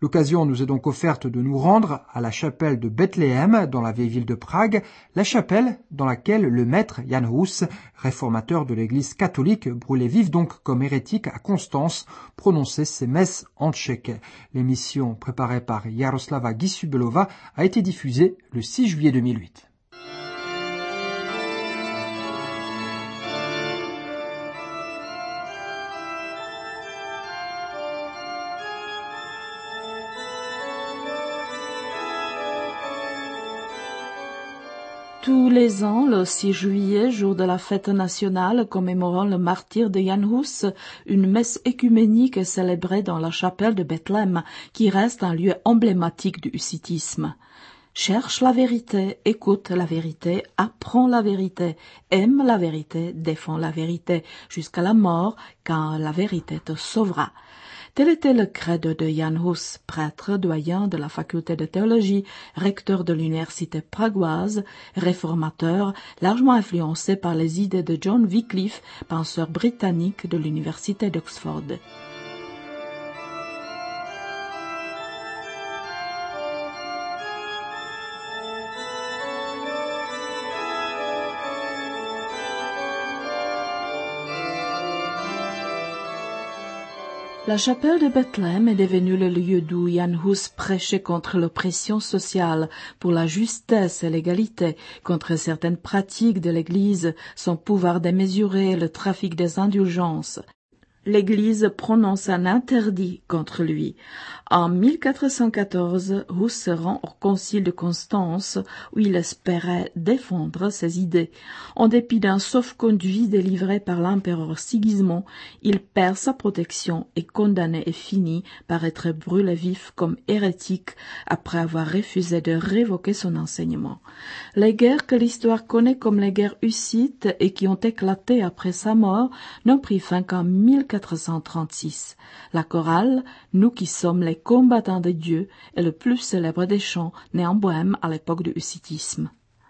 L'occasion nous est donc offerte de nous rendre à la chapelle de Bethléem, dans la vieille ville de Prague, la chapelle dans laquelle le maître Jan Hus, réformateur de l'église catholique, brûlé vif donc comme hérétique à Constance, prononçait ses messes en tchèque. L'émission préparée par Jaroslava Gissubelova a été diffusée le 6 juillet 2008. Tous les ans, le 6 juillet, jour de la fête nationale commémorant le martyre de Jan Hus, une messe œcuménique est célébrée dans la chapelle de Bethléem, qui reste un lieu emblématique du hussitisme. Cherche la vérité, écoute la vérité, apprends la vérité, aime la vérité, défends la vérité, jusqu'à la mort, car la vérité te sauvera. Tel était le credo de Jan Hus, prêtre doyen de la faculté de théologie, recteur de l'université pragoise, réformateur, largement influencé par les idées de John Wycliffe, penseur britannique de l'université d'Oxford. La chapelle de Bethléem est devenue le lieu d'où Jan Hus prêchait contre l'oppression sociale, pour la justesse et l'égalité, contre certaines pratiques de l'Église, son pouvoir démesuré et le trafic des indulgences. L'Église prononce un interdit contre lui. En 1414, Hus se rend au concile de Constance, où il espérait défendre ses idées. En dépit d'un sauf-conduit délivré par l'empereur Sigismond, il perd sa protection et condamné et finit par être brûlé vif comme hérétique après avoir refusé de révoquer son enseignement. Les guerres que l'histoire connaît comme les guerres hussites et qui ont éclaté après sa mort n'ont pris fin qu'en 1436. La chorale « Nous qui sommes les combattants de Dieu » est le plus célèbre des chants nés en Bohême à l'époque du hussitisme.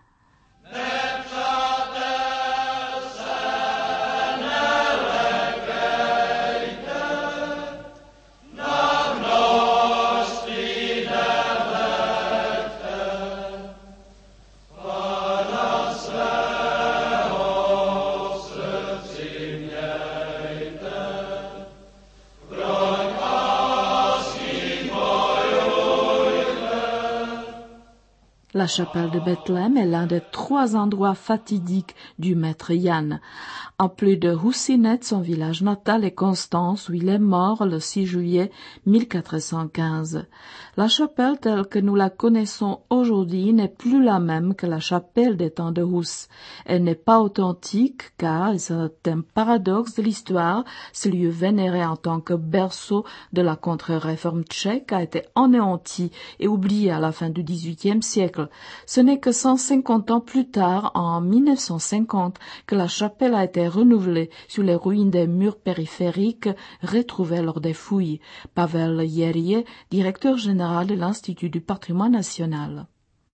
La chapelle de Bethléem est l'un des 3 endroits fatidiques du maître Jan. En plus de Husinec, son village natal, et Constance, où il est mort le 6 juillet 1415. La chapelle telle que nous la connaissons aujourd'hui n'est plus la même que la chapelle des temps de Hus. Elle n'est pas authentique car, et c'est un paradoxe de l'histoire, ce lieu vénéré en tant que berceau de la contre-réforme tchèque a été anéanti et oublié à la fin du XVIIIe siècle. Ce n'est que 150 ans plus tard, en 1950, que la chapelle a été renouvelée sur les ruines des murs périphériques retrouvés lors des fouilles. Pavel Jerie, directeur général de l'Institut du patrimoine national.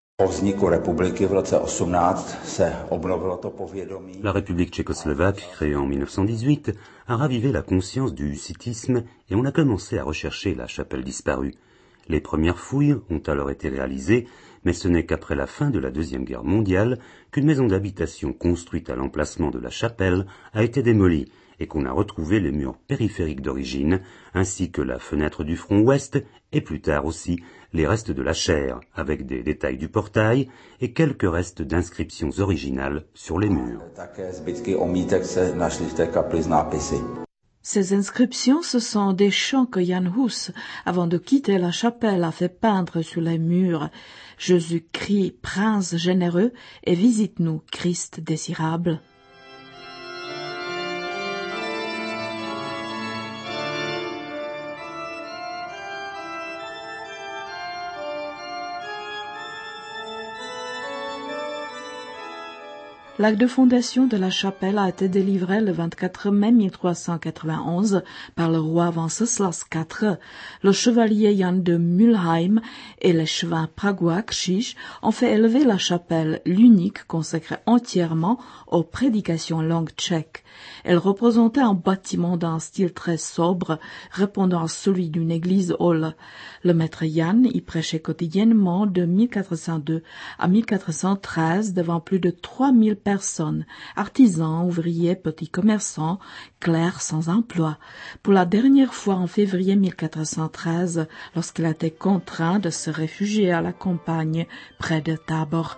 La République tchécoslovaque, créée en 1918, a ravivé la conscience du hussitisme et on a commencé à rechercher la chapelle disparue. Les premières fouilles ont alors été réalisées, mais ce n'est qu'après la fin de la Deuxième Guerre mondiale qu'une maison d'habitation construite à l'emplacement de la chapelle a été démolie et qu'on a retrouvé les murs périphériques d'origine, ainsi que la fenêtre du front ouest, et plus tard aussi les restes de la chaire, avec des détails du portail et quelques restes d'inscriptions originales sur les murs. Ces inscriptions, ce sont des chants que Jan Hus, avant de quitter la chapelle, a fait peindre sur les murs. Jésus-Christ, prince généreux, et visite-nous, Christ désirable. L'acte de fondation de la chapelle a été délivré le 24 mai 1391 par le roi Wenceslas IV. Le chevalier Jan de Mülheim et l'échevin pragois Krzyż ont fait élever la chapelle, l'unique consacrée entièrement aux prédications langue tchèque. Elle représentait un bâtiment d'un style très sobre, répondant à celui d'une église hall. Le maître Jan y prêchait quotidiennement de 1402 à 1413 devant plus de 3000 personnes, artisans, ouvriers, petits commerçants, clercs sans emploi. Pour la dernière fois en février 1413, lorsqu'il a été contraint de se réfugier à la campagne près de Tábor.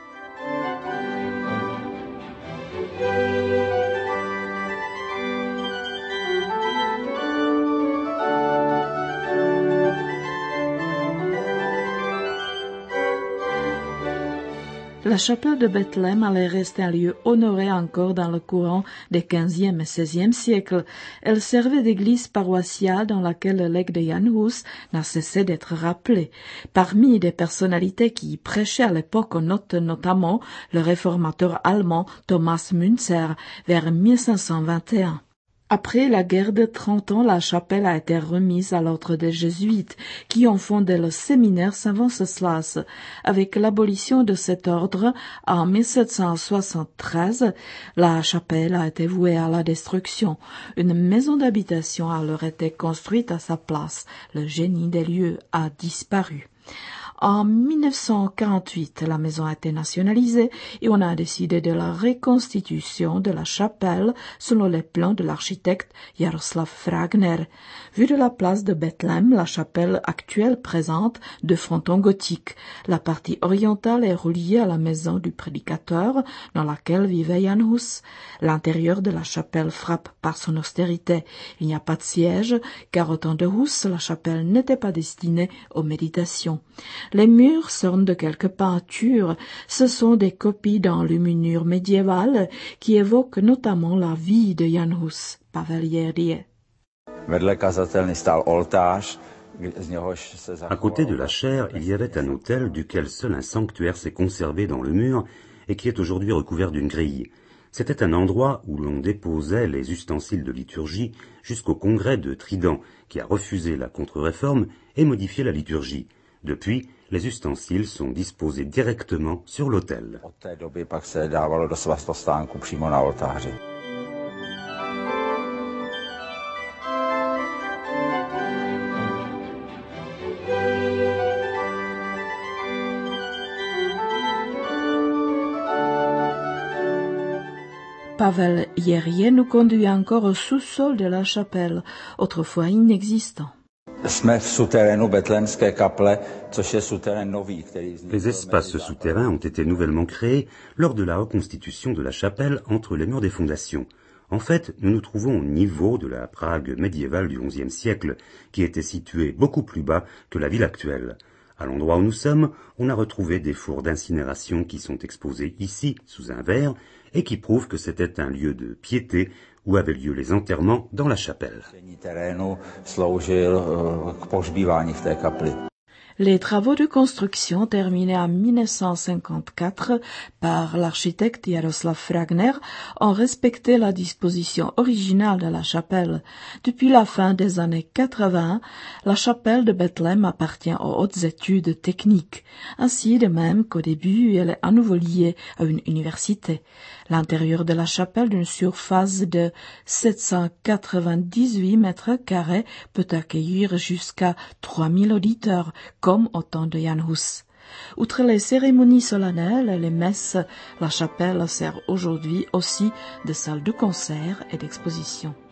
La chapelle de Bethléem allait rester un lieu honoré encore dans le courant des XVe et XVIe siècles. Elle servait d'église paroissiale dans laquelle le legs de Jan Hus n'a cessé d'être rappelé. Parmi des personnalités qui y prêchaient à l'époque, on note notamment le réformateur allemand Thomas Münzer vers 1521. Après la guerre de 30 ans, la chapelle a été remise à l'ordre des jésuites, qui ont fondé le séminaire Saint-Wenceslas. Avec l'abolition de cet ordre, en 1773, la chapelle a été vouée à la destruction. Une maison d'habitation a alors été construite à sa place. Le génie des lieux a disparu. En 1948, la maison a été nationalisée et on a décidé de la reconstitution de la chapelle selon les plans de l'architecte Jaroslav Fragner. Vu de la place de Bethléem, la chapelle actuelle présente deux frontons gothiques. La partie orientale est reliée à la maison du prédicateur dans laquelle vivait Jan Hus. L'intérieur de la chapelle frappe par son austérité. Il n'y a pas de siège, car au temps de Hus, la chapelle n'était pas destinée aux méditations. Les murs s'ornent de quelques peintures. Ce sont des copies d'enluminures médiévales qui évoquent notamment la vie de Jan Hus, Pavel Jiří. À côté de la chaire, il y avait un autel duquel seul un sanctuaire s'est conservé dans le mur et qui est aujourd'hui recouvert d'une grille. C'était un endroit où l'on déposait les ustensiles de liturgie jusqu'au congrès de Trident, qui a refusé la contre-réforme et modifié la liturgie. Depuis, les ustensiles sont disposés directement sur l'autel. Pavel Jiří nous conduit encore au sous-sol de la chapelle, autrefois inexistant. Les espaces souterrains ont été nouvellement créés lors de la reconstitution de la chapelle entre les murs des fondations. En fait, nous nous trouvons au niveau de la Prague médiévale du XIe siècle, qui était située beaucoup plus bas que la ville actuelle. À l'endroit où nous sommes, on a retrouvé des fours d'incinération qui sont exposés ici, sous un verre, et qui prouvent que c'était un lieu de piété où avaient lieu les enterrements dans la chapelle. Les travaux de construction terminés en 1954 par l'architecte Jaroslav Fragner ont respecté la disposition originale de la chapelle. Depuis la fin des années 80, la chapelle de Bethléem appartient aux hautes études techniques, ainsi de même qu'au début elle est à nouveau liée à une université. L'intérieur de la chapelle, d'une surface de 798 mètres carrés, peut accueillir jusqu'à 3000 auditeurs, comme au temps de Jan Hus. Outre les cérémonies solennelles et les messes, la chapelle sert aujourd'hui aussi de salle de concert et d'exposition.